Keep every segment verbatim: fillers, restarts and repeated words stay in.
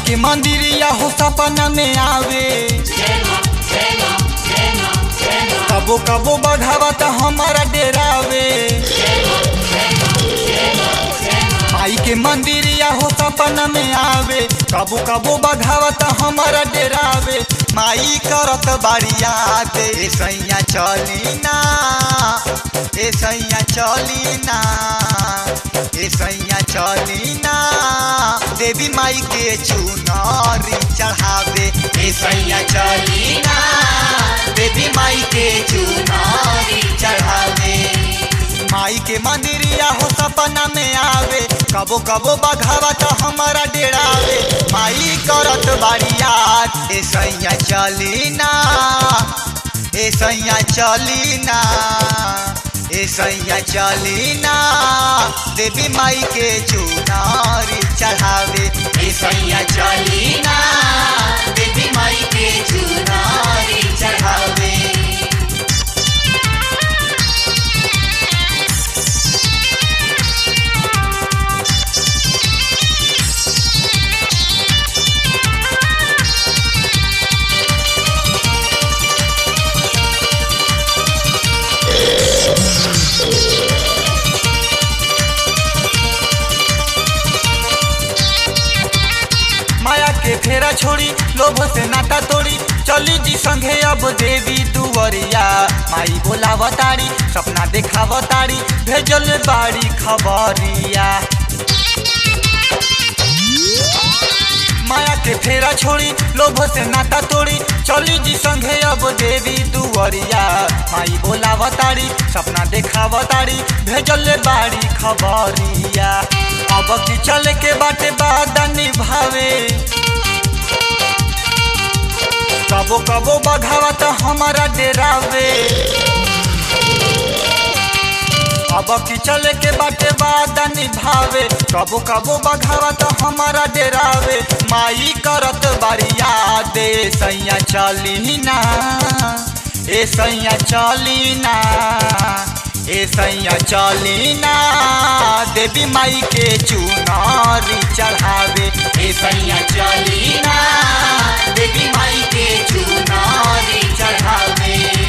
के मंदिरिया हो सपना में आवे, कबो कबो बघावा त हमारा डेरावे। माई के मंदिरिया हो सपना में आवे, कबो कबो बघावा त हमारा डेरावे। माई करत बारिया दे सैया चली ना, ए सैया चली ना, ए सैया चली ना, देवी माई के चुनरी चढ़ावे। ए सैया चली ना, देवी माई के चुनरी चढ़ावे। माई के मंदिरिया हो सपना में आवे, कबो कबो बघावा त हमारा डेरावे। माई करत बारिया ए सैया चली ना, ए सैया चली ना, ए सैया चली ना, देवी माई के चुनरी चढ़ावे। ए सैया चली ना, देवी माई के चुनरी चढ़ावे। माया के फेरा छोड़ी, लोभ से नाता तोड़ी, चली जी संगे अब देवी दुवरिया। माई बोलावतारी, सपना देखावतारी, भेजल बाड़ी खबरिया। माया के फेरा छोड़ी, लोभ से नाता तोड़ी, चली जी संगे अब देवी दुवरिया। माई बोलावतारी, सपना देखावतारी, भेजल बाड़ी खबरिया। अब की चले के बाटे वादा निभावे, कबो कबो बघावा त हमारा डेरावे। अब की चले के बाटे वादा निभावे, कबो कबो बघावा त हमारा डेरावे। माई करत बारिया दे सैया चली ना, ए सैया चली ना, ए सैया चली ना, देवी माई के चुनरी चढ़ावे। ए सैया चली ना, देवी माई के चुनरी चढ़ावे।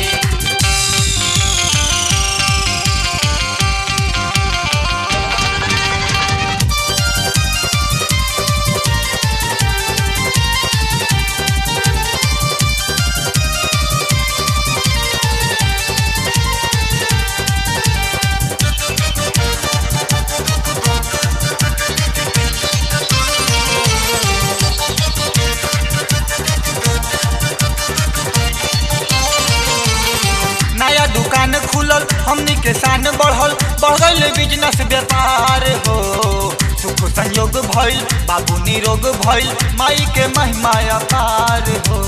दुकान खुलल, हमनी के शान बढ़ल, बढ़ गइल बिजनेस व्यापार हो। सुख संयोग भइल, बाबू निरोग भइल, माई के महिमा अपार हो।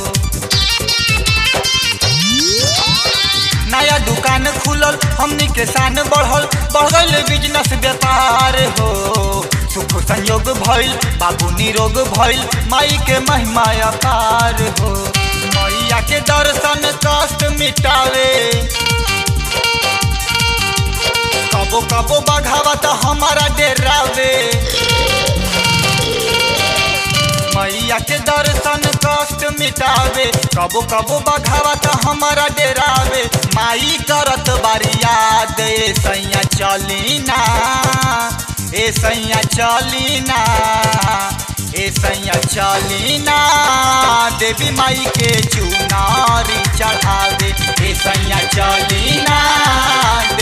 नया दुकान खुलल, हमनी के शान बढ़ल, बढ़ गइल बिजनेस व्यापार हो। सुख संयोग भइल, बाबू निरोग भइल, माई के महिमा अपार हो। मैया के दर्शन कष्ट मिटावे, कबो कबो बघावा त हमारा डेरावे। मैया के दर्शन कष्ट मिटावे, कबो कबो बघावा त हमारा डेरावे। माई करत बारिया दे सैया चली ना, ए सैया चली ना, ए सैया चली ना, देवी माई के चुनरी चढ़ावे। ए सैया चली ना,